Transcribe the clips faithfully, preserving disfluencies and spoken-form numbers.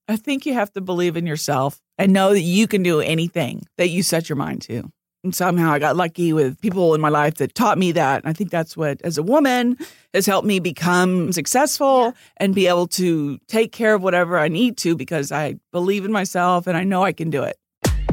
I think you have to believe in yourself and know that you can do anything that you set your mind to. And somehow I got lucky with people in my life that taught me that. And I think that's what, as a woman, has helped me become successful and be able to take care of whatever I need to because I believe in myself and I know I can do it.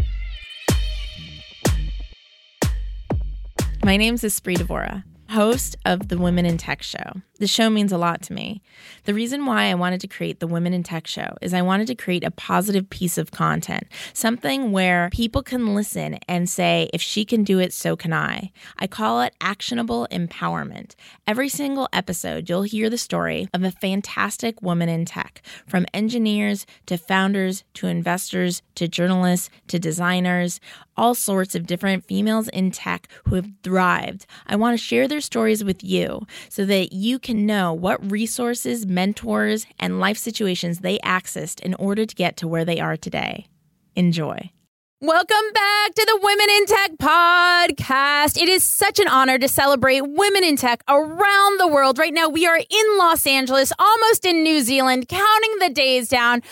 My name's Espree Devora, host of the Women in Tech Show. The show means a lot to me. The reason why I wanted to create the Women in Tech Show is I wanted to create a positive piece of content, something where people can listen and say, if she can do it, so can I. I call it actionable empowerment. Every single episode, you'll hear the story of a fantastic woman in tech, from engineers to founders to investors to journalists to designers, all sorts of different females in tech who have thrived. I want to share their stories with you so that you can know what resources, mentors, and life situations they accessed in order to get to where they are today. Enjoy. Welcome back to the Women in Tech podcast. It is such an honor to celebrate women in tech around the world. Right now, we are in Los Angeles, almost in New Zealand, counting the days down.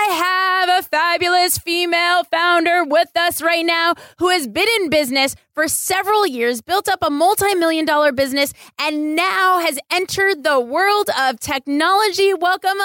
I have a fabulous female founder with us right now who has been in business for several years, built up a multi-million dollar business, and now has entered the world of technology. Welcome,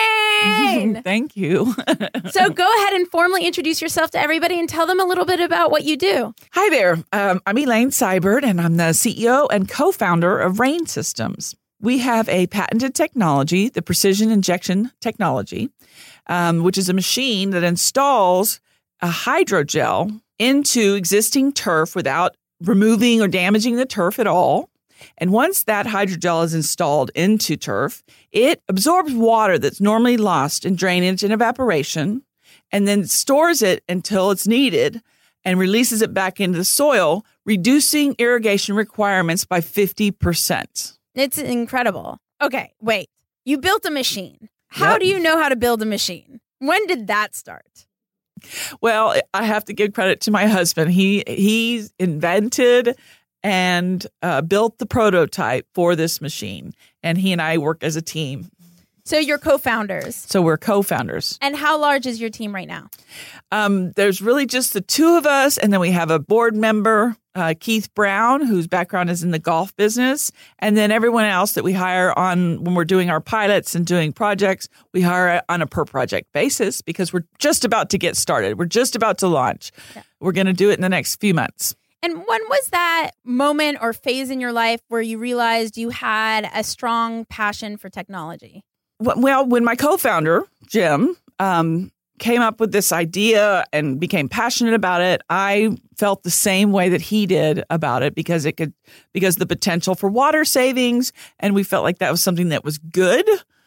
Elaine. Thank you. So go ahead and formally introduce yourself to everybody and tell them a little bit about what you do. Hi there. Um, I'm Elaine Seibert, and I'm the C E O and co-founder of Rain Systems. We have a patented technology, the precision injection technology, um, which is a machine that installs a hydrogel into existing turf without removing or damaging the turf at all. And once that hydrogel is installed into turf, it absorbs water that's normally lost in drainage and evaporation, and then stores it until it's needed and releases it back into the soil, reducing irrigation requirements by fifty percent. It's incredible. Okay, wait. You built a machine. How Yep. do you know how to build a machine? When did that start? Well, I have to give credit to my husband. He he invented and uh, built the prototype for this machine, and he and I work as a team. So you're co-founders. So we're co-founders. And how large is your team right now? Um, there's really just the two of us, and then we have a board member, uh, Keith Brown, whose background is in the golf business, and then everyone else that we hire on when we're doing our pilots and doing projects, we hire on a per project basis because we're just about to get started. We're just about to launch. Yeah. We're going to do it in the next few months. And when was that moment or phase in your life where you realized you had a strong passion for technology? Well, when my co-founder, Jim, um, came up with this idea and became passionate about it, I felt the same way that he did about it because it could, because the potential for water savings, and we felt like that was something that was good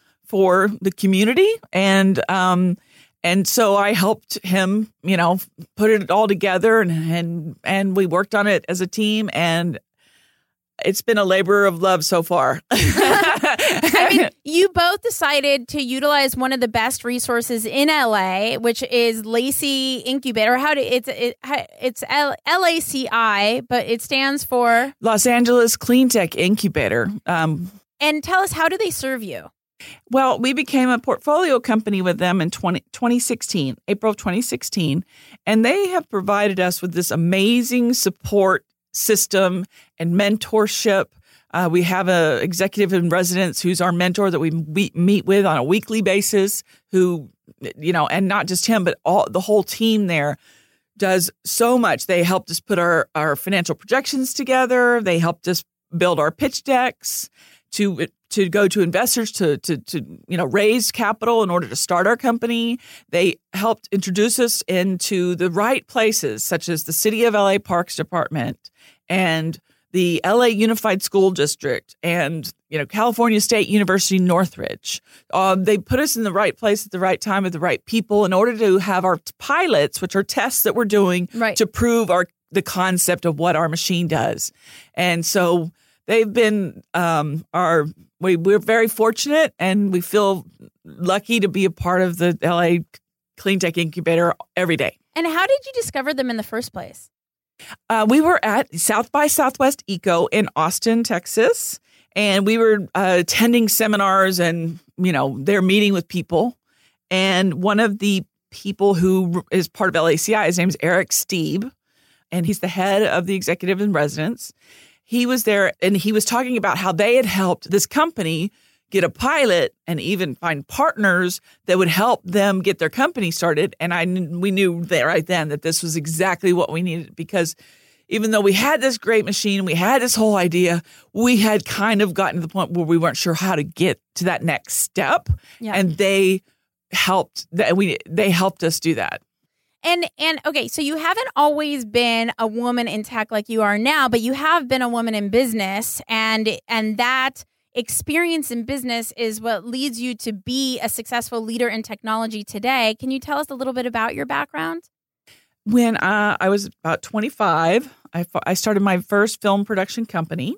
for the community, and um, and so I helped him, you know, put it all together, and and and we worked on it as a team, and it's been a labor of love so far. I mean, you both decided to utilize one of the best resources in L A, which is Lacey Incubator. How do it's it, it's L A C I, but it stands for Los Angeles Clean Tech Incubator. Um, and tell us, how do they serve you? Well, we became a portfolio company with them in twenty sixteen, April of twenty sixteen, and they have provided us with this amazing support system and mentorship. Uh, we have a executive in residence who's our mentor that we, we meet with on a weekly basis, who, you know, and not just him, but all the whole team there does so much. They helped us put our, our financial projections together. They helped us build our pitch decks to to go to investors to to to you know raise capital in order to start our company. They helped introduce us into the right places, such as the City of L A Parks Department and the L A Unified School District, and you know California State University Northridge. Um, they put us in the right place at the right time with the right people in order to have our pilots, which are tests that we're doing right. to prove our the concept of what our machine does. And so they've been um, our we, we're very fortunate, and we feel lucky to be a part of the L A Clean Tech Incubator every day. And how did you discover them in the first place? Uh, we were at South by Southwest Eco in Austin, Texas, and we were uh, attending seminars, and you know they're meeting with people, And one of the people who is part of L A C I, his name is Eric Steeb, and he's the head of the executive in residence. He was there, and he was talking about how they had helped this company get a pilot and even find partners that would help them get their company started. And I we knew there right then that this was exactly what we needed, because even though we had this great machine, we had this whole idea, we had kind of gotten to the point where we weren't sure how to get to that next step. Yeah. And they helped that we they helped us do that. And and okay, so you haven't always been a woman in tech like you are now, but you have been a woman in business, and and that experience in business is what leads you to be a successful leader in technology today. Can you tell us a little bit about your background? When uh, I was about twenty-five, I, I started my first film production company.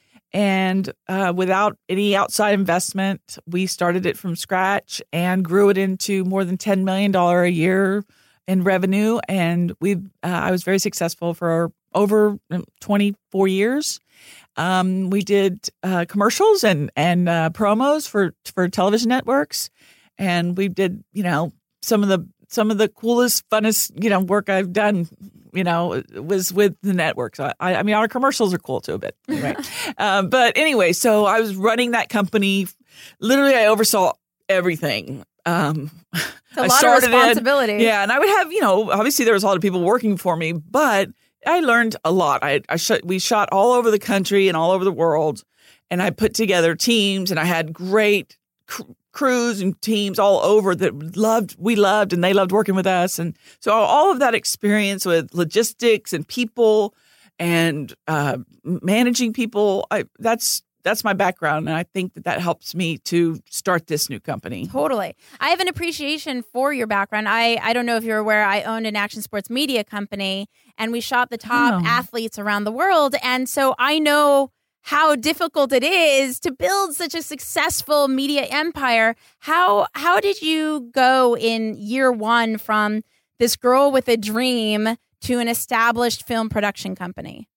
And uh, without any outside investment, we started it from scratch and grew it into more than ten million dollars a year in revenue. And we, uh, I was very successful for over twenty-four years. Um, we did uh, commercials and and uh, promos for for television networks, and we did you know some of the some of the coolest, funnest you know work I've done. You know, was with the networks. I, I mean, our commercials are cool too a bit, right? um, but anyway, so I was running that company. Literally, I oversaw everything. Um, It's a I lot of responsibility. In, yeah, and I would have, you know, obviously there was a lot of people working for me, but I learned a lot. I, I shot, we shot all over the country and all over the world, and I put together teams, and I had great cr- crews and teams all over that loved, we loved, and they loved working with us. And so all of that experience with logistics and people and uh, managing people, I, that's that's my background. And I think that that helps me to start this new company. Totally. I have an appreciation for your background. I, I don't know if you're aware, I owned an action sports media company, and we shot the top Oh. athletes around the world. And so I know how difficult it is to build such a successful media empire. How how did you go in year one from this girl with a dream to an established film production company?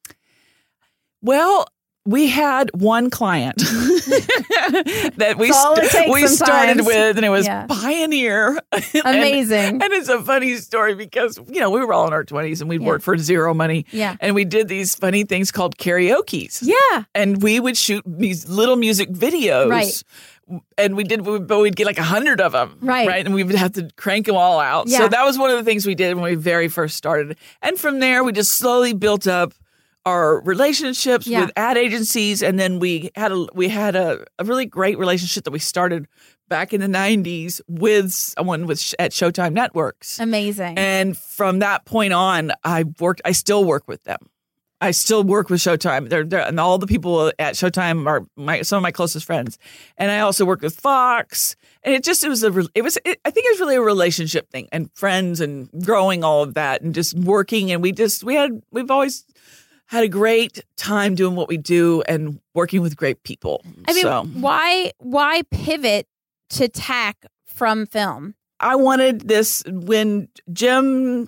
Well, we had one client that we That's all it st- takes we started sometimes. with, and it was Yeah. Pioneer. And- Amazing. And, it's a funny story because, you know, we were all in our twenties and we'd Yeah. worked for zero money. Yeah. And we did these funny things called karaoke's. Yeah. And we would shoot these little music videos. Right. And we did, but we'd get like a hundred of them. Right. Right. And we would have to crank them all out. Yeah. So that was one of the things we did when we very first started. And from there, we just slowly built up our relationships Yeah. with ad agencies, and then we had a we had a, a really great relationship that we started back in the nineties with someone with at Showtime Networks. Amazing. And from that point on, I worked. I still work with them. I still work with Showtime. They're, they're and all the people at Showtime are my some of my closest friends. And I also worked with Fox. And it just it was a re- it was it, I think it was really a relationship thing, and friends, and growing all of that, and just working. And we just we had we've always had a great time doing what we do and working with great people. I mean, so why why pivot to tech from film? I wanted this when Jim,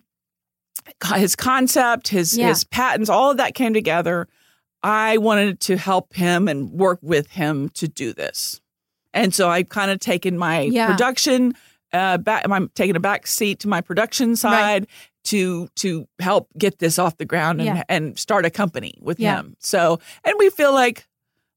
his concept, his Yeah. his patents, all of that came together. I wanted to help him and work with him to do this. And so I've kind of taken my Yeah. production uh, back. I'm taking a back seat to my production side. To to help get this off the ground and Yeah. and start a company with Yeah. him. So and we feel like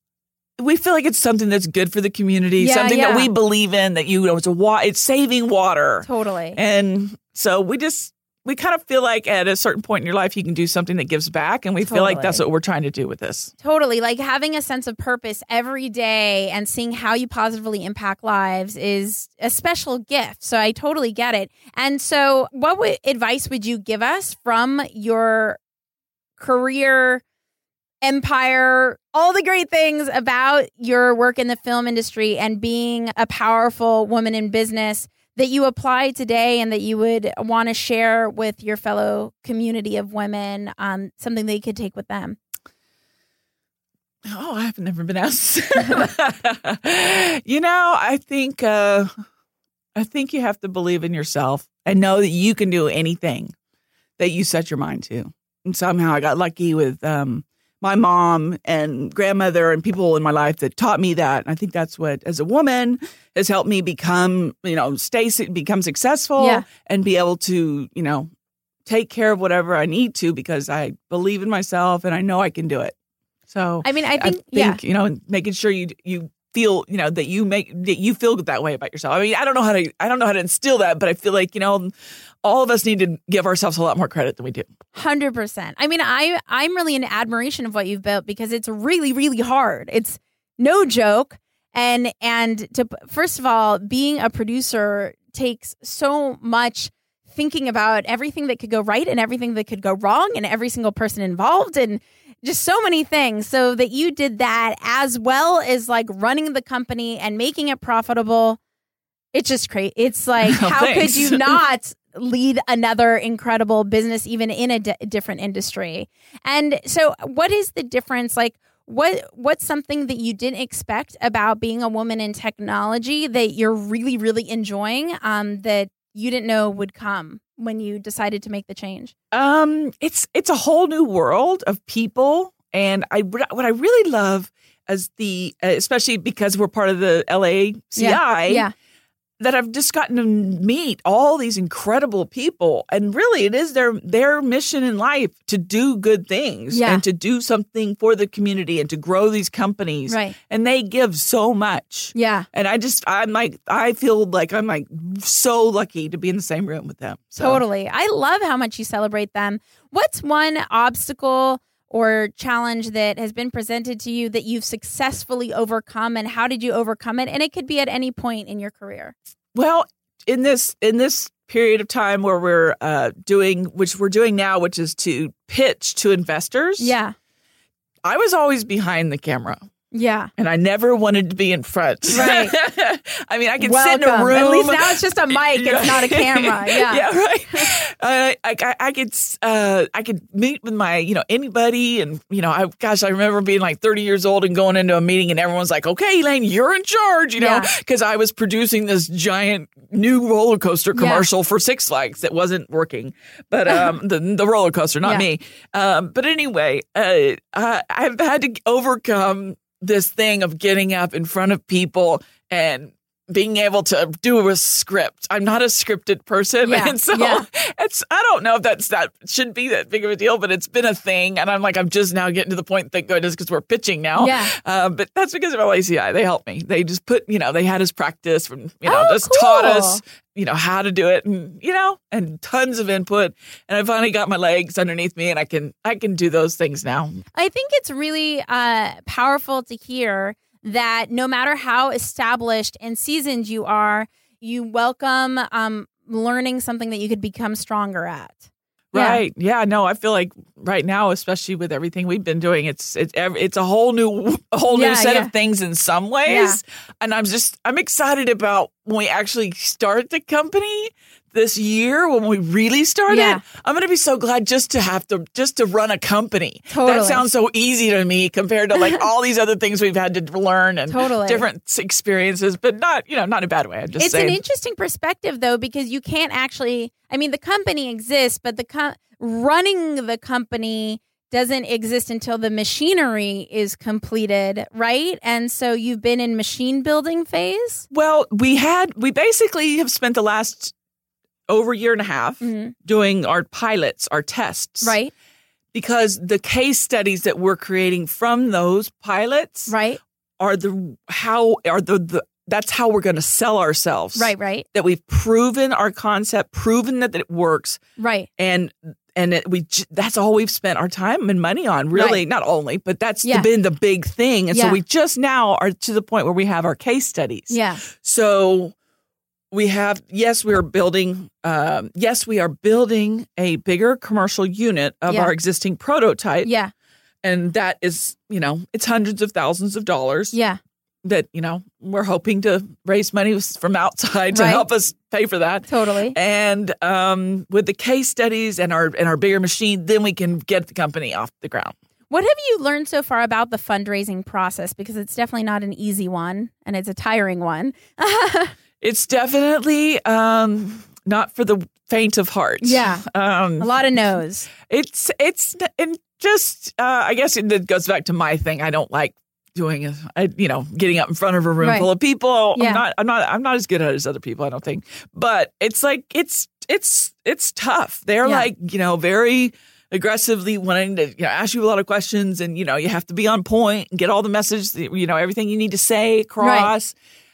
we feel like it's something that's good for the community, Yeah, something yeah. that we believe in. That you know, it's a wa- it's saving water, Totally. and so we just we kind of feel like at a certain point in your life you can do something that gives back, and we feel like that's Totally. what we're trying to do with this. Totally. Like having a sense of purpose every day and seeing how you positively impact lives is a special gift. So I totally get it. And so what would, advice would you give us from your career, empire, all the great things about your work in the film industry and being a powerful woman in business that you apply today and that you would want to share with your fellow community of women, um, something they could take with them? Oh, I've never been asked. You know, I think uh, I think you have to believe in yourself and know that you can do anything that you set your mind to. And somehow I got lucky with um, my mom and grandmother and people in my life that taught me that. And I think that's what, as a woman, has helped me become, you know, stay, become successful Yeah. and be able to, you know, take care of whatever I need to because I believe in myself and I know I can do it. So I mean, I think, I think yeah. you know, making sure you you feel, you know, that you make that you feel that way about yourself. I mean, I don't know how to I don't know how to instill that, but I feel like, you know, all of us need to give ourselves a lot more credit than we do. one hundred percent. I mean, I, I'm really in admiration of what you've built because it's really, really hard. It's no joke. And, and to, first of all, being a producer takes so much thinking about everything that could go right and everything that could go wrong and every single person involved and just so many things. So that you did that as well as like running the company and making it profitable. It's just crazy. It's like, Oh, how thanks. could you not lead another incredible business, even in a d- different industry? And so what is the difference? Like, what what's something that you didn't expect about being a woman in technology that you're really, really enjoying um, that you didn't know would come when you decided to make the change? Um, it's it's a whole new world of people, and I what I really love as the especially because we're part of the L A C I. Yeah. yeah. That I've just gotten to meet all these incredible people. And really, it is their their mission in life to do good things Yeah. and to do something for the community and to grow these companies. Right. And they give so much. Yeah. And I just, I'm like, I feel like I'm like so lucky to be in the same room with them. So. Totally. I love how much you celebrate them. What's one obstacle or challenge that has been presented to you that you've successfully overcome, and how did you overcome it? And it could be at any point in your career. Well, in this in this period of time where we're uh, doing, which we're doing now, which is to pitch to investors. Yeah. I was always behind the camera. Yeah. And I never wanted to be in front. Right. I mean, I can Welcome. sit in a room. At least now it's just a mic. It's not a camera. Yeah. Yeah, right. Uh, I, I, I could, uh, I could meet with my, you know, anybody, and you know, I, gosh, I remember being like thirty years old and going into a meeting, and everyone's like, "Okay, Elaine, you're in charge," you know, because Yeah. I was producing this giant new roller coaster commercial yeah. for Six Flags that wasn't working, but um, the the roller coaster, not yeah. me. Um, but anyway, uh, I, I've had to overcome this thing of getting up in front of people and being able to do a script. I'm not a scripted person. Yeah, and so yeah. it's, I don't know if that's, that should be that big of a deal, but it's been a thing. And I'm like, I'm just now getting to the point, thank goodness, because we're pitching now. Yeah. Uh, but that's because of L A C I. They helped me. They just put, you know, they had us practice from, you know, Oh, just cool. taught us, you know, how to do it, and, you know, and tons of input. And I finally got my legs underneath me, and I can, I can do those things now. I think it's really uh, powerful to hear that no matter how established and seasoned you are, you welcome um, learning something that you could become stronger at. Right. Yeah. No, I feel like right now, especially with everything we've been doing, it's it's it's a whole new a whole Yeah, new set yeah. of things in some ways. Yeah. And I'm just I'm excited about when we actually start the company this year, when we really started. Yeah. I'm going to be so glad just to have to just to run a company. Totally. That sounds so easy to me compared to like all these other things we've had to learn and Totally. different experiences, but not, you know, not in a bad way. I'm just It's saying. an interesting perspective, though, because you can't actually, I mean, the company exists, but the co- running the company doesn't exist until the machinery is completed, right? And so you've been in machine building phase? Well, we had we basically have spent the last over a year and a half Mhm. doing our pilots, our tests. Right, Because the case studies that we're creating from those pilots right, are the how are the, the that's how we're going to sell ourselves. right, right, That we've proven our concept, proven that it works, right. and and it, we j- that's all we've spent our time and money on. Really, Right. not only, but that's Yeah. the, been the big thing. And Yeah. so we just now are to the point where we have our case studies. Yeah, So we have, yes, we are building, um, yes, we are building a bigger commercial unit of Yeah. our existing prototype. yeah, And that is, you know, it's hundreds of thousands of dollars yeah, that, you know, we're hoping to raise money from outside to Right. help us pay for that. totally. And um, with the case studies and our and our bigger machine, then we can get the company off the ground. What have you learned so far about the fundraising process? Because it's definitely not an easy one, and it's a tiring one. It's definitely um, not for the faint of heart. Yeah. Um, A lot of no's. It's it's and just, uh, I guess it goes back to my thing. I don't like doing, a, I, you know, getting up in front of a room Right. full of people. Yeah. I'm not, I'm not, I'm not as good at it as other people, I don't think. But it's like, it's, it's, it's tough. They're Yeah. like, you know, very aggressively wanting to, you know, ask you a lot of questions, and, you know, you have to be on point and get all the message, you know, everything you need to say across.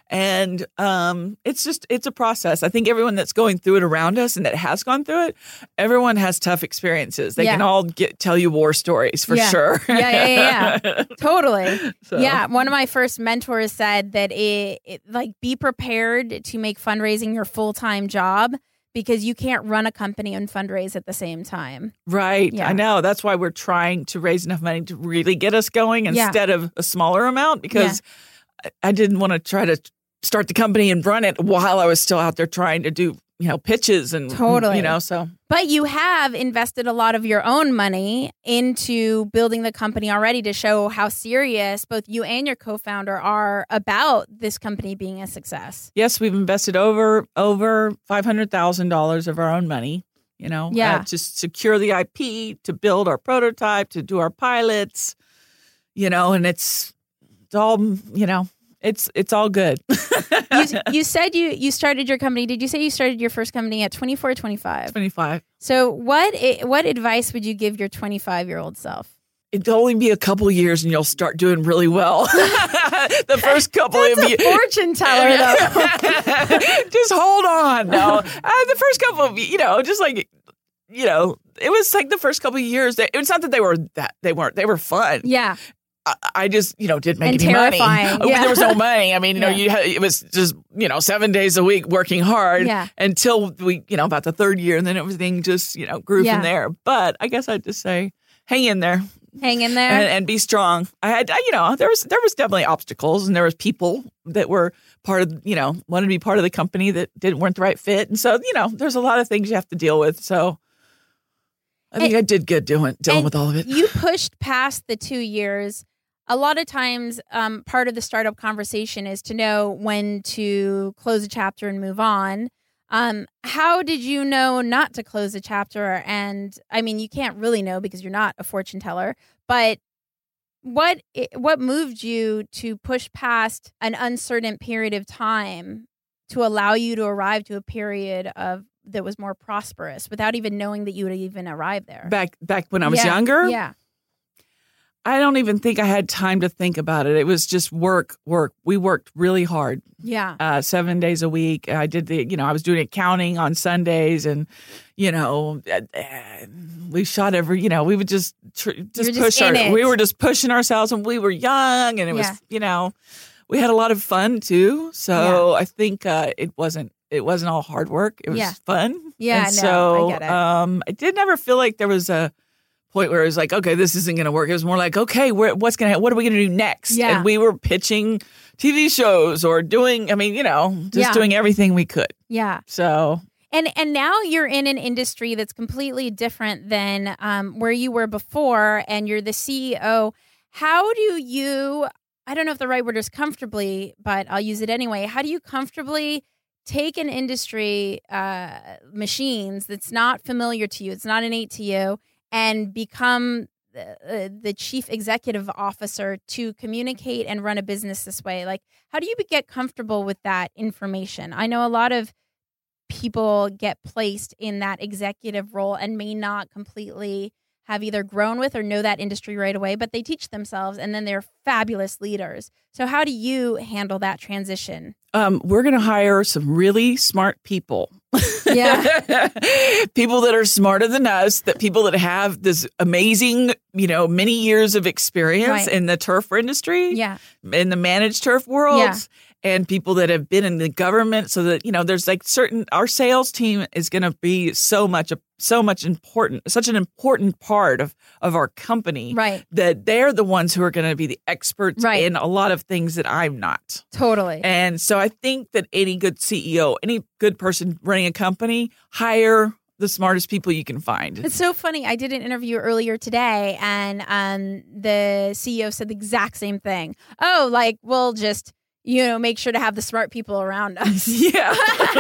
And um, it's just, it's a process. I think everyone that's going through it around us and that has gone through it, everyone has tough experiences. They Yeah. can all get tell you war stories for Yeah. sure. Yeah, yeah, yeah, yeah. Totally. So. Yeah. One of my first mentors said that it, it like be prepared to make fundraising your full-time job, because you can't run a company and fundraise at the same time. Right. Yeah. I know. That's why we're trying to raise enough money to really get us going Yeah. instead of a smaller amount, because I I didn't want to try to start the company and run it while I was still out there trying to do, you know, pitches and, Totally. you know, so. But you have invested a lot of your own money into building the company already to show how serious both you and your co-founder are about this company being a success. Yes, we've invested over over five hundred thousand dollars of our own money, you know, Yeah. uh, to secure the I P, to build our prototype, to do our pilots, you know, and it's, it's all, you know, it's it's all good. you, you said you, you started your company. Did you say you started your first company at twenty-four or twenty-five? twenty-five. So what i- what advice would you give your twenty-five-year-old self? It'll only be a couple years and you'll start doing really well. The first couple That's of a years. fortune teller, though. Just hold on. No, uh, the first couple of, you know, just like, you know, it was like the first couple of years. That, it's not that they were that they weren't. They were fun. Yeah. I, I just, you know, didn't make And any terrifying, money. yeah. There was no money. I mean, you know, Yeah. you had, it was just, you know, seven days a week working hard Yeah. until we, you know, about the third year, and then everything just, you know, grew Yeah. from there. But I guess I'd just say, hang in there. Hang in there. And, and be strong. I had, I- you know, there was there was definitely obstacles, and there was people that were part of, you know, wanted to be part of the company that didn't weren't the right fit, and so, you know, there's a lot of things you have to deal with. So I think And- I did good doing dealing And with all of it. You pushed past the two years. A lot of times, um, part of the startup conversation is to know when to close a chapter and move on. Um, how did you know not to close a chapter? And I mean, you can't really know because you're not a fortune teller, but what what moved you to push past an uncertain period of time to allow you to arrive to a period of that was more prosperous without even knowing that you would even arrive there? Back back when I was Yeah, younger, Yeah. I don't even think I had time to think about it. It was just work, work. We worked really hard, Yeah. uh, seven days a week. I did the, you know, I was doing accounting on Sundays, and, you know, uh, we shot every, you know, we would just tr- just just push our, in it. we were just pushing ourselves, and we were young, and it Yeah. was, you know, we had a lot of fun too. So I think uh, it wasn't, it wasn't all hard work. It was Yeah. fun. Yeah, And no, so I get it. Um, I did never feel like there was a point where it was like, okay, this isn't going to work. It was more like, okay, where, what's going to, what are we going to do next? Yeah. And we were pitching T V shows or doing, I mean, you know, just Yeah. doing everything we could. Yeah. So And and now you're in an industry that's completely different than um, where you were before, and you're the C E O. How do you, I don't know if the right word is comfortably, but I'll use it anyway. How do you comfortably take an industry, uh, machines that's not familiar to you, it's not innate to you, and become the, uh, the chief executive officer to communicate and run a business this way? Like, how do you get comfortable with that information? I know a lot of people get placed in that executive role and may not completely have either grown with or know that industry right away, but they teach themselves, and then they're fabulous leaders. So how do you handle that transition? um, we're going to hire some really smart people. Yeah. People that are smarter than us, that people that have this amazing, you know, many years of experience Right. in the turf industry, Yeah. in the managed turf world, Yeah. and people that have been in the government, so that, you know, there's like certain, our sales team is going to be so much, so much important, such an important part of, of our company, Right. that they're the ones who are going to be the experts Right. in a lot of things that I'm not. Totally. And so I think that any good C E O, any good person running a company, hire the smartest people you can find. It's so funny. I did an interview earlier today, and um, the C E O said the exact same thing. Oh, like, we'll just you know, make sure to have the smart people around us. Yeah.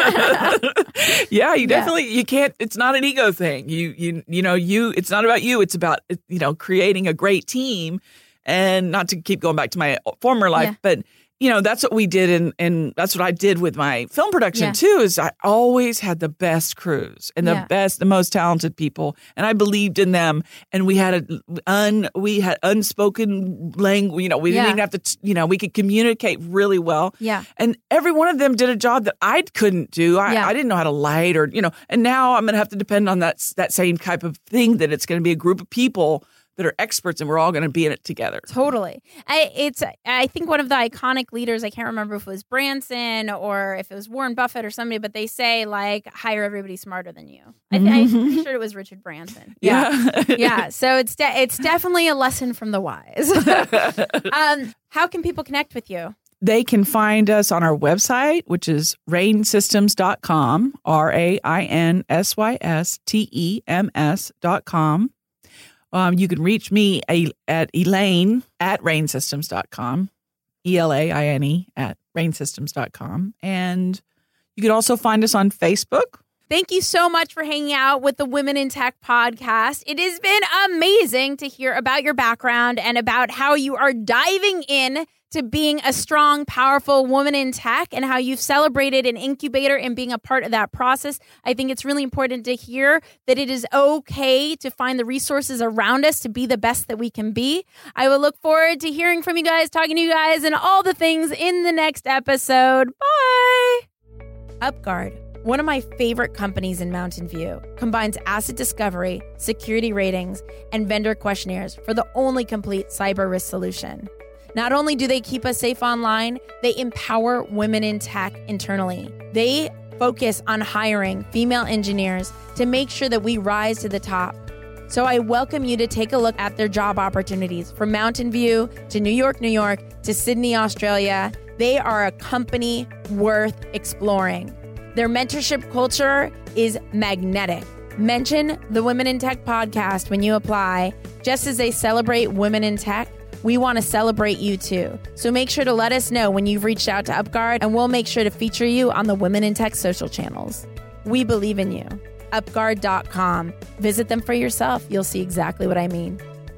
Yeah, you definitely, yeah. you can't, it's not an ego thing. You, you, you know, you, it's not about you. It's about, you know, creating a great team. And not to keep going back to my former life, yeah. but you know, that's what we did. And, and that's what I did with my film production yeah. too, is I always had the best crews and the yeah. best, the most talented people. And I believed in them. And we had a un, we had unspoken language, you know, we didn't yeah. even have to, you know, we could communicate really well. Yeah. And every one of them did a job that I couldn't do. I, yeah. I didn't know how to light or, you know, and now I'm going to have to depend on that, that same type of thing, that it's going to be a group of people that are experts, and we're all going to be in it together. Totally. I, it's, I think one of the iconic leaders, I can't remember if it was Branson or if it was Warren Buffett or somebody, but they say, like, hire everybody smarter than you. I, mm-hmm. I'm pretty sure it was Richard Branson. Yeah. Yeah. yeah. So it's, de- it's definitely a lesson from the wise. um, how can people connect with you? They can find us on our website, which is rain systems dot com, R A I N S Y S T E M S dot com. Um, you can reach me a, at Elaine at rain systems dot com, E L A I N E at rain systems dot com. And you can also find us on Facebook. Thank you so much for hanging out with the Women in Tech podcast. It has been amazing to hear about your background and about how you are diving in to being a strong, powerful woman in tech, and how you've celebrated an incubator and being a part of that process. I think it's really important to hear that it is okay to find the resources around us to be the best that we can be. I will look forward to hearing from you guys, talking to you guys, and all the things in the next episode. Bye! UpGuard, one of my favorite companies in Mountain View, combines asset discovery, security ratings, and vendor questionnaires for the only complete cyber risk solution. Not only do they keep us safe online, they empower women in tech internally. They focus on hiring female engineers to make sure that we rise to the top. So I welcome you to take a look at their job opportunities from Mountain View to New York, New York to Sydney, Australia. They are a company worth exploring. Their mentorship culture is magnetic. Mention the Women in Tech podcast when you apply. Just as they celebrate women in tech, we want to celebrate you too. So make sure to let us know when you've reached out to UpGuard, and we'll make sure to feature you on the Women in Tech social channels. We believe in you. UpGuard dot com. Visit them for yourself. You'll see exactly what I mean.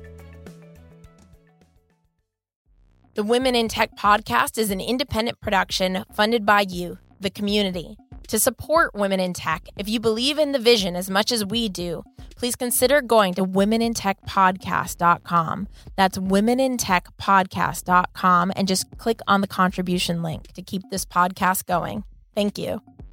The Women in Tech podcast is an independent production funded by you, the community. To support Women in Tech, if you believe in the vision as much as we do, please consider going to women in tech podcast dot com. That's women in tech podcast dot com, and just click on the contribution link to keep this podcast going. Thank you.